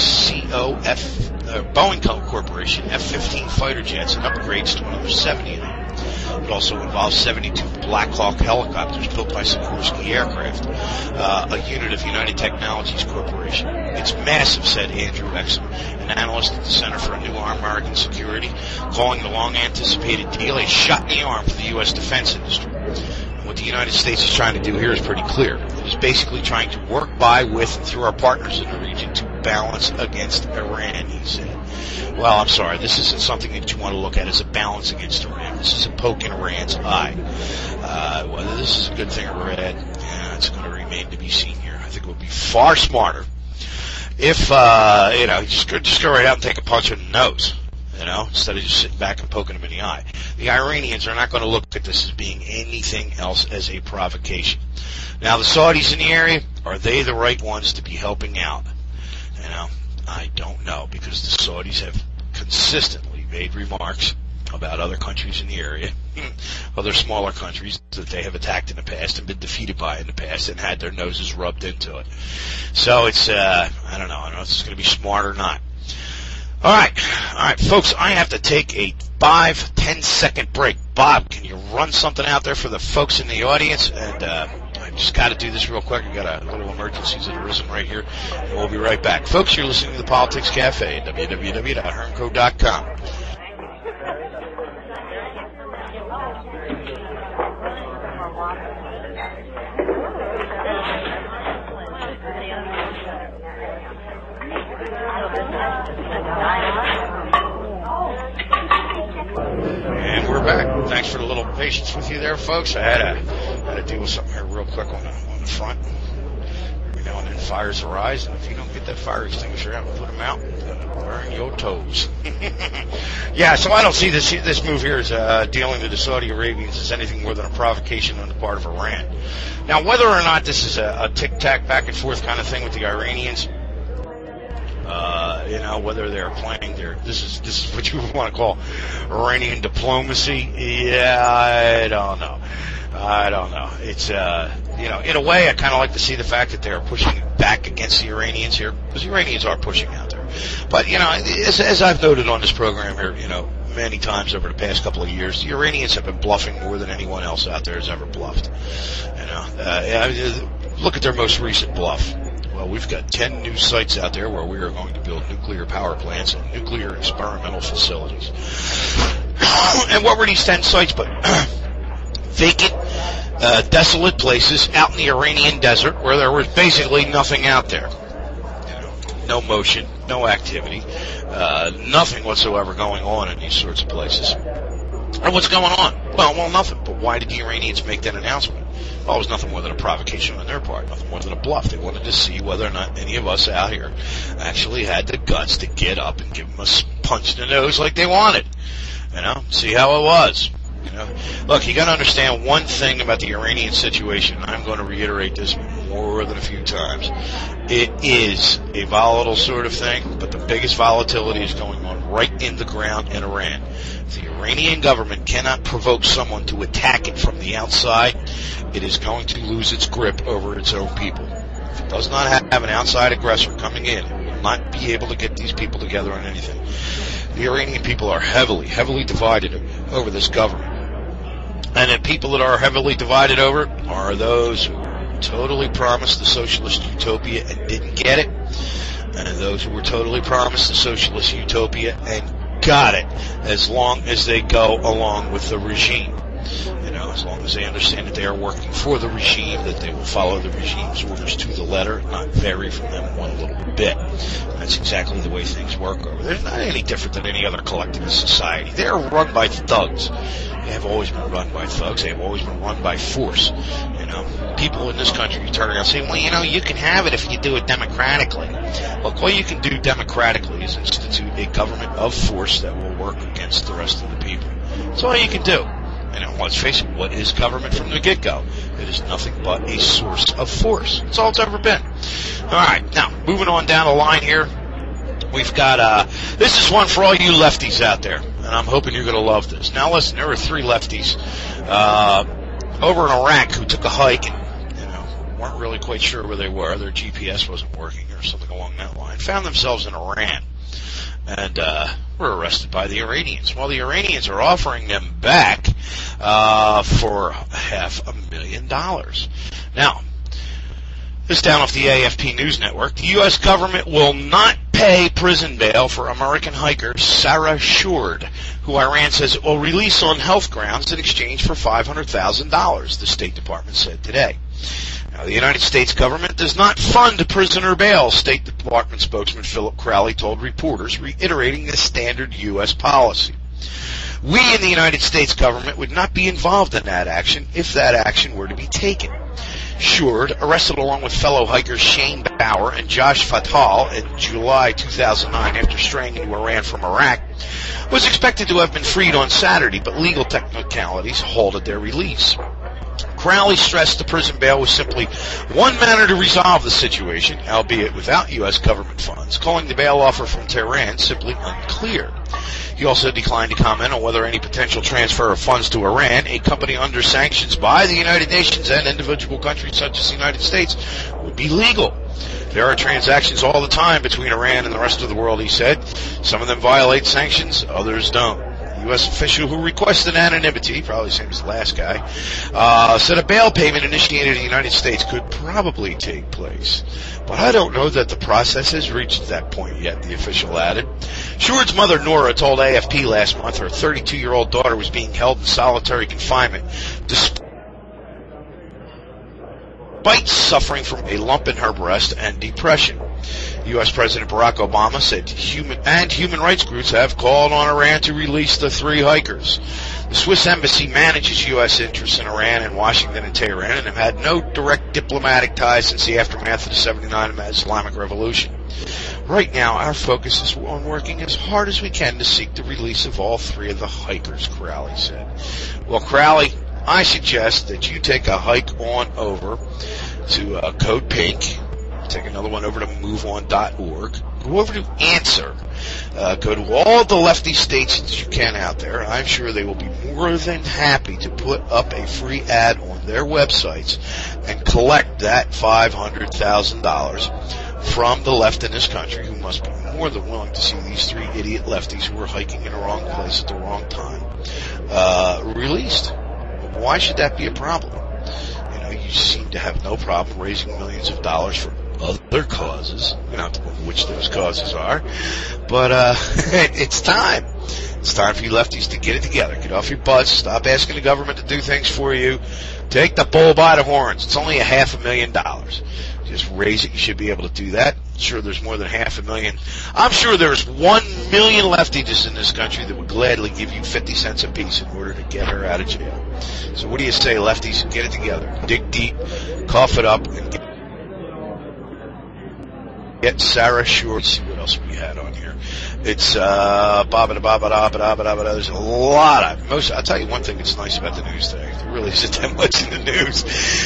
Corporation F-15 fighter jets and upgrades to another 70 of them. It also involves 72 Black Hawk helicopters built by Sikorsky Aircraft, a unit of United Technologies Corporation. It's massive, said Andrew Exum, an analyst at the Center for New American Security, calling the long-anticipated deal a shot in the arm for the U.S. defense industry. What the United States is trying to do here is pretty clear. It is basically trying to work by, with, and through our partners in the region to balance against Iran, he said. Well, I'm sorry, this isn't something that you want to look at as a balance against Iran. This is a poke in Iran's eye. Whether this is a good thing or bad, it's going to remain to be seen here. I think it would be far smarter if, just go right out and take a punch in the nose, instead of just sitting back and poking them in the eye. The Iranians are not going to look at this as being anything else as a provocation. Now, the Saudis in the area, are they the right ones to be helping out? I don't know, because the Saudis have consistently made remarks about other countries in the area, other smaller countries that they have attacked in the past and been defeated by in the past and had their noses rubbed into it. So it's, I don't know if it's going to be smart or not. All right, folks, I have to take a 5-10 second break. Bob, can you run something out there for the folks in the audience? And I just got to do this real quick. I got a little emergency that have arisen right here, and we'll be right back. Folks, you're listening to the Politics Cafe at www.hernco.com. And we're back. Thanks for the little patience with you there, folks. I had to deal with something here real quick on the front. Every now and then fires arise, and if you don't get that fire extinguisher out and put them out, it'll burn your toes. Yeah, so I don't see this move here as dealing with the Saudi Arabians as anything more than a provocation on the part of Iran. Now, whether or not this is a tic-tac back-and-forth kind of thing with the Iranians, whether they're playing this is what you want to call Iranian diplomacy. Yeah, I don't know. It's, in a way, I kind of like to see the fact that they're pushing back against the Iranians here, because the Iranians are pushing out there. But, as I've noted on this program here, many times over the past couple of years, the Iranians have been bluffing more than anyone else out there has ever bluffed. Look at their most recent bluff. Well, we've got 10 new sites out there where we are going to build nuclear power plants and nuclear experimental facilities. And what were these 10 sites but vacant, desolate places out in the Iranian desert where there was basically nothing out there. No motion, no activity, nothing whatsoever going on in these sorts of places. And what's going on? Well, nothing. But why did the Iranians make that announcement? Well, it was nothing more than a provocation on their part, nothing more than a bluff. They wanted to see whether or not any of us out here actually had the guts to get up and give them a punch in the nose like they wanted. See how it was. Look, you got to understand one thing about the Iranian situation, and I'm going to reiterate this more than a few times. It is a volatile sort of thing, but the biggest volatility is going on right in the ground in Iran. If the Iranian government cannot provoke someone to attack it from the outside, it is going to lose its grip over its own people. If it does not have an outside aggressor coming in, it will not be able to get these people together on anything. The Iranian people are heavily divided over this government. And the people that are heavily divided over are those who totally promised the socialist utopia and didn't get it, and those who were totally promised the socialist utopia and got it, as long as they go along with the regime. As long as they understand that they are working for the regime, that they will follow the regime's orders to the letter, not vary from them one little bit. And that's exactly the way things work over there. They're not any different than any other collectivist society. They are run by thugs. They have always been run by thugs. They have always been run by force. People in this country turn around and say, well, you can have it if you do it democratically. Look, all you can do democratically is institute a government of force that will work against the rest of the people. That's all you can do. Let's face it, what is government from the get-go? It is nothing but a source of force. That's all it's ever been. All right, now, moving on down the line here, we've got, this is one for all you lefties out there, and I'm hoping you're going to love this. Now, listen, there were 3 lefties over in Iraq who took a hike and, weren't really quite sure where they were. Their GPS wasn't working or something along that line. Found themselves in Iran. And were arrested by the Iranians. Well, the Iranians are offering them back for $500,000. Now, this down off the AFP News Network. The U.S. government will not pay prison bail for American hiker Sarah Shourd, who Iran says it will release on health grounds in exchange for $500,000, the State Department said today. Now, the United States government does not fund prisoner bail, State Department spokesman Philip Crowley told reporters, reiterating the standard U.S. policy. We in the United States government would not be involved in that action if that action were to be taken. Shord, arrested along with fellow hikers Shane Bauer and Josh Fatal in July 2009 after straying into Iran from Iraq, was expected to have been freed on Saturday, but legal technicalities halted their release. Crowley stressed the prison bail was simply one manner to resolve the situation, albeit without U.S. government funds, calling the bail offer from Tehran simply unclear. He also declined to comment on whether any potential transfer of funds to Iran, a company under sanctions by the United Nations and individual countries such as the United States, would be legal. There are transactions all the time between Iran and the rest of the world, he said. Some of them violate sanctions, others don't. A U.S. official who requested anonymity, probably the same as the last guy, said a bail payment initiated in the United States could probably take place. But I don't know that the process has reached that point yet, the official added. Shord's mother, Nora, told AFP last month her 32-year-old daughter was being held in solitary confinement despite suffering from a lump in her breast and depression. U.S. President Barack Obama said human rights groups have called on Iran to release the 3 hikers. The Swiss embassy manages U.S. interests in Iran and Washington and Tehran and have had no direct diplomatic ties since the aftermath of the 79 Islamic Revolution. Right now, our focus is on working as hard as we can to seek the release of all 3 of the hikers, Crowley said. Well, Crowley, I suggest that you take a hike on over to Code Pink. Take another one over to MoveOn.org. Go over to Answer. Go to all the lefty stations you can out there. I'm sure they will be more than happy to put up a free ad on their websites and collect that $500,000 from the left in this country, who must be more than willing to see these 3 idiot lefties who are hiking in the wrong place at the wrong time released. Why should that be a problem? You seem to have no problem raising millions of dollars for other causes. We don't have to know which those causes are. But it's time. It's time for you lefties to get it together. Get off your butts. Stop asking the government to do things for you. Take the bull by the horns. It's only $500,000. Just raise it. You should be able to do that. I'm sure there's more than 500,000. I'm sure there's 1 million lefties in this country that would gladly give you 50 cents a piece in order to get her out of jail. So what do you say, lefties? Get it together. Dig deep. Cough it up. And get Sarah Short. See what else we had on here. It's there's a lot of I'll tell you one thing that's nice about the news today. There really isn't that much in the news.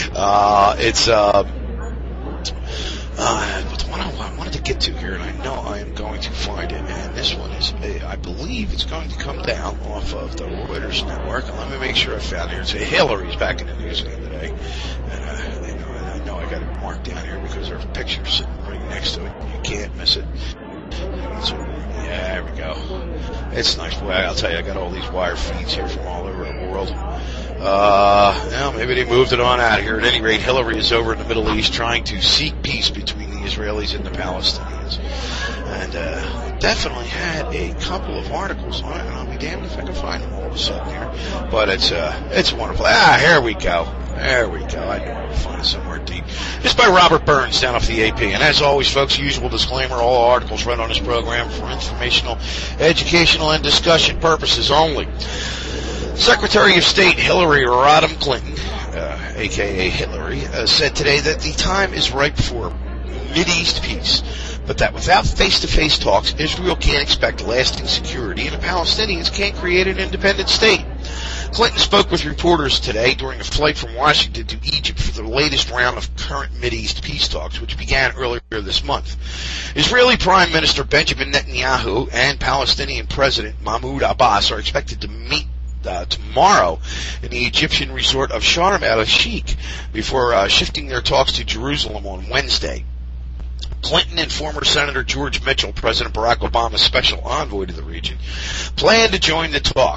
But the one I wanted to get to here, and I know I am going to find it, and this one is, I believe it's going to come down off of the Reuters network. And let me make sure I found it. It's Hillary's back in the news again today. And I know I got it marked down here because there's pictures sitting right next to it. You can't miss it. Yeah, there we go. It's nice. Boy, I'll tell you, I got all these wire feeds here from all over the world. Well, maybe they moved it on out of here. At any rate, Hillary is over in the Middle East trying to seek peace between the Israelis and the Palestinians. And definitely had a couple of articles on it, and I'll be damned if I can find them all of a sudden here. But it's wonderful. Here we go. There we go. I know I'll find it somewhere deep. This is by Robert Burns down off the AP. And as always, folks, usual disclaimer, all articles read on this program for informational, educational, and discussion purposes only. Secretary of State Hillary Rodham Clinton, a.k.a. Hillary, said today that the time is ripe for Mideast peace, but that without face-to-face talks, Israel can't expect lasting security and the Palestinians can't create an independent state. Clinton spoke with reporters today during a flight from Washington to Egypt for the latest round of current Mideast peace talks, which began earlier this month. Israeli Prime Minister Benjamin Netanyahu and Palestinian President Mahmoud Abbas are expected to meet tomorrow in the Egyptian resort of Sharm el-Sheikh before shifting their talks to Jerusalem on Wednesday. Clinton and former Senator George Mitchell, President Barack Obama's special envoy to the region, plan to join the talks.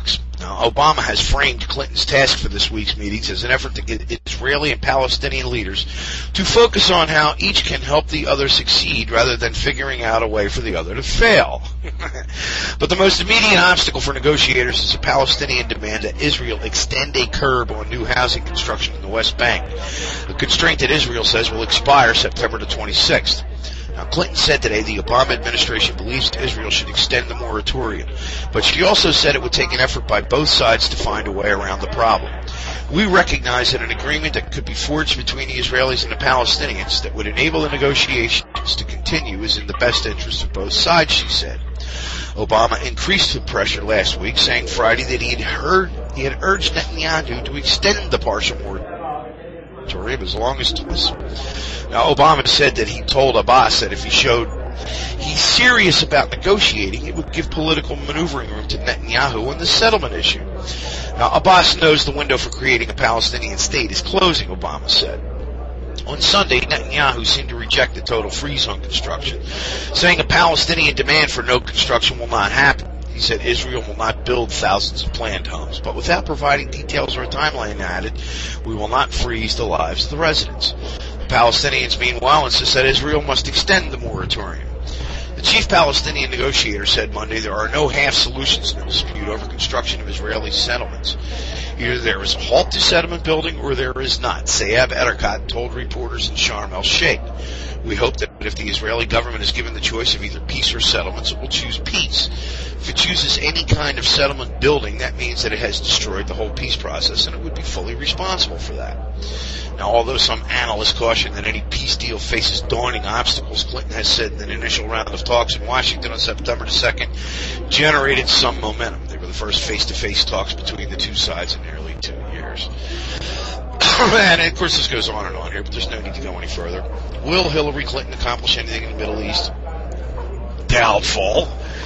Now, Obama has framed Clinton's task for this week's meetings as an effort to get Israeli and Palestinian leaders to focus on how each can help the other succeed rather than figuring out a way for the other to fail. But the most immediate obstacle for negotiators is a Palestinian demand that Israel extend a curb on new housing construction in the West Bank, a constraint that Israel says will expire September the 26th. Now, Clinton said today the Obama administration believes Israel should extend the moratorium, but she also said it would take an effort by both sides to find a way around the problem. We recognize that an agreement that could be forged between the Israelis and the Palestinians that would enable the negotiations to continue is in the best interest of both sides, she said. Obama increased the pressure last week, saying Friday that he had urged Netanyahu to extend the partial moratorium as long as Now, Obama said that he told Abbas that if he's serious about negotiating, it would give political maneuvering room to Netanyahu on the settlement issue. Now, Abbas knows the window for creating a Palestinian state is closing, Obama said. On Sunday, Netanyahu seemed to reject the total freeze on construction, saying a Palestinian demand for no construction will not happen. He said Israel will not build thousands of planned homes, but without providing details or a timeline added, we will not freeze the lives of the residents. The Palestinians, meanwhile, insist that Israel must extend the moratorium. The chief Palestinian negotiator said Monday there are no half solutions to the dispute over construction of Israeli settlements. Either there is a halt to settlement building or there is not, Saeb Erekat told reporters in Sharm el-Sheikh. We hope that if the Israeli government is given the choice of either peace or settlements, it will choose peace. If it chooses any kind of settlement building, that means that it has destroyed the whole peace process, and it would be fully responsible for that. Now, although some analysts caution that any peace deal faces daunting obstacles, Clinton has said in an initial round of talks in Washington on September 2nd generated some momentum. They were the first face-to-face talks between the two sides in nearly 2 years. And, of course, this goes on and on here, but there's no need to go any further. Will Hillary Clinton accomplish anything in the Middle East? Doubtful.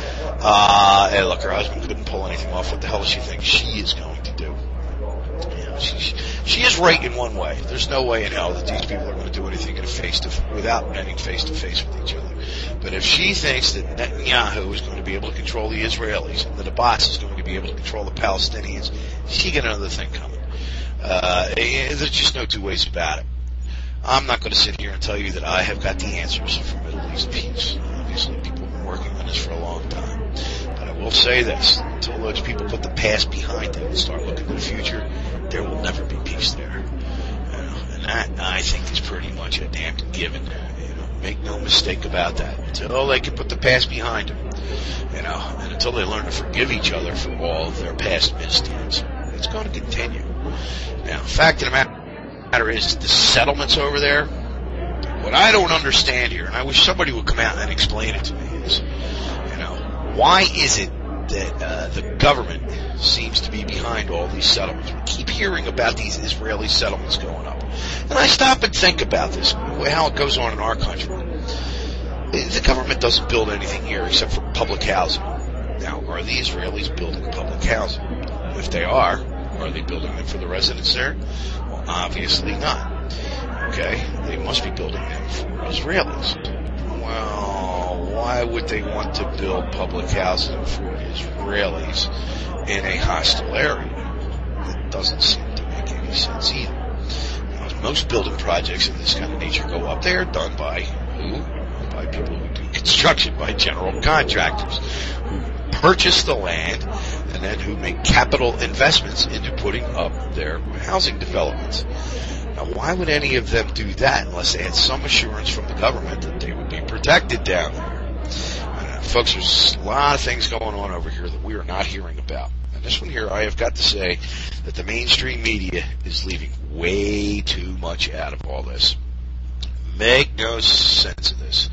Hey, look, her husband couldn't pull anything off. What the hell does she think she is going to do? You know, she is right in one way. There's no way in hell that these people are going to do anything without ending face-to-face with each other. But if she thinks that Netanyahu is going to be able to control the Israelis and that Abbas is going to be able to control the Palestinians, she got another thing coming. There's just no two ways about it. I'm not going to sit here and tell you that I have got the answers for Middle East peace. Obviously, people have been working on this for a long time. But I will say this, until those people put the past behind them and start looking to the future, there will never be peace there. And that, I think, is pretty much a damn given. Make no mistake about that. Until they can put the past behind them, and until they learn to forgive each other for all of their past misdeeds, it's going to continue. Now, the fact of the matter is, the settlements over there, what I don't understand here, and I wish somebody would come out and explain it to me, is, why is it that the government seems to be behind all these settlements? We keep hearing about these Israeli settlements going up. And I stop and think about this, how it goes on in our country. The government doesn't build anything here except for public housing. Now, are the Israelis building public housing? If they are they building them for the residents there? Well, obviously not. Okay? They must be building them for Israelis. Well, why would they want to build public housing for Israelis in a hostile area? That doesn't seem to make any sense either. Now, most building projects of this kind of nature go up there, done by who? By people who do construction, by general contractors who purchase the land and then who make capital investments into putting up their housing developments. Now, why would any of them do that unless they had some assurance from the government that they would be protected down there? Folks, there's a lot of things going on over here that we are not hearing about. And this one here, I have got to say that the mainstream media is leaving way too much out of all this. Make no sense of this.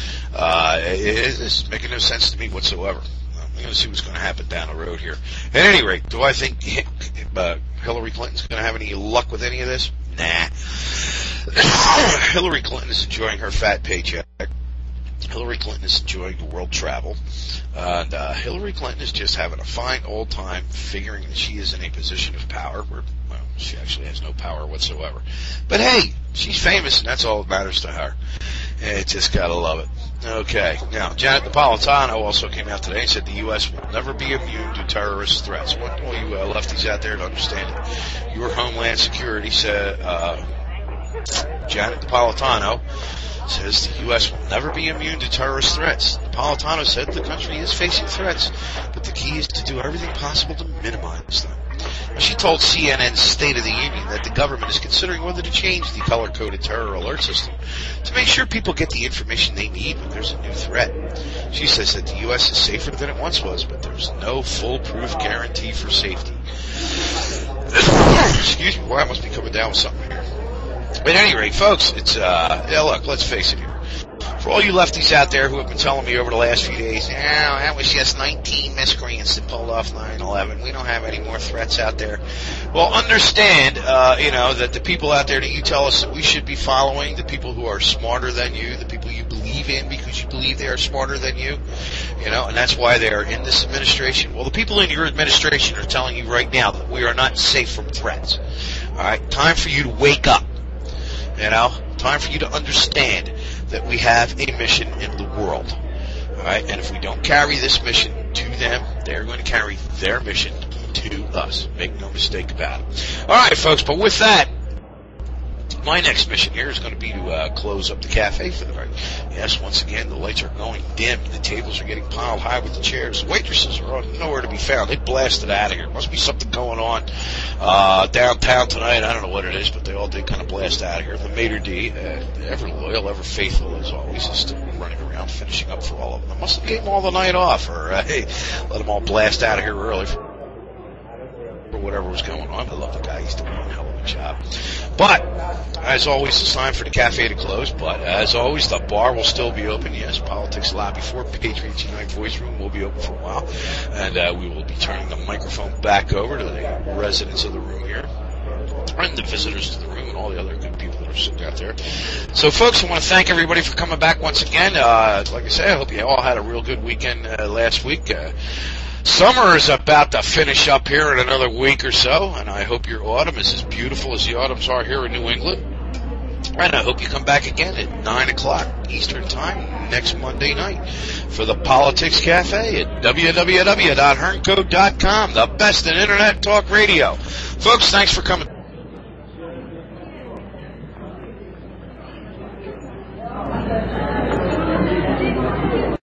It's making no sense to me whatsoever. I'm going to see what's going to happen down the road here. At any rate, do I think Hillary Clinton's going to have any luck with any of this? Nah. Hillary Clinton is enjoying her fat paycheck. Hillary Clinton is enjoying the world travel. And Hillary Clinton is just having a fine old time figuring that she is in a position of power where, well, she actually has no power whatsoever. But hey, she's famous and that's all that matters to her. Just gotta love it. Okay. Now, Janet Napolitano also came out today and said the U.S. will never be immune to terrorist threats. I want all you lefties out there to understand it. Your Homeland Security said, Janet Napolitano says the U.S. will never be immune to terrorist threats. Napolitano said the country is facing threats, but the key is to do everything possible to minimize them. She told CNN's State of the Union that the government is considering whether to change the color-coded terror alert system to make sure people get the information they need when there's a new threat. She says that the U.S. is safer than it once was, but there's no foolproof guarantee for safety. Excuse me, boy, I must be coming down with something here. But at any rate, folks, it's, look, let's face it here. For all you lefties out there who have been telling me over the last few days, that was just 19 miscreants that pulled off 9/11. We don't have any more threats out there. Well, understand, that the people out there that you tell us that we should be following, the people who are smarter than you, the people you believe in because you believe they are smarter than you, and that's why they are in this administration. Well, the people in your administration are telling you right now that we are not safe from threats. All right, time for you to wake up. Time for you to understand that we have a mission in the world. All right, and if we don't carry this mission to them, they're going to carry their mission to us. Make no mistake about it. All right, folks, but with that, my next mission here is going to be to close up the cafe for the night. Yes, once again, the lights are going dim. The tables are getting piled high with the chairs. The waitresses are nowhere to be found. They blasted out of here. Must be something going on downtown tonight. I don't know what it is, but they all did kind of blast out of here. The maitre d', ever loyal, ever faithful as always, is still running around finishing up for all of them. Must have gave them all the night off, or hey, let them all blast out of here early for whatever was going on. I love the guy. He's doing a hell of a job. But, as always, it's time for the cafe to close. But, as always, the bar will still be open. Yes, Politics Lobby 4, Patriots Unite Voice Room will be open for a while. And we will be turning the microphone back over to the residents of the room here, and the visitors to the room, and all the other good people that are sitting out there. So, folks, I want to thank everybody for coming back once again. Like I said, I hope you all had a real good weekend last week. Summer is about to finish up here in another week or so, and I hope your autumn is as beautiful as the autumns are here in New England. And I hope you come back again at 9 o'clock Eastern Time next Monday night for the Politics Cafe at www.hernco.com, the best in Internet talk radio. Folks, thanks for coming.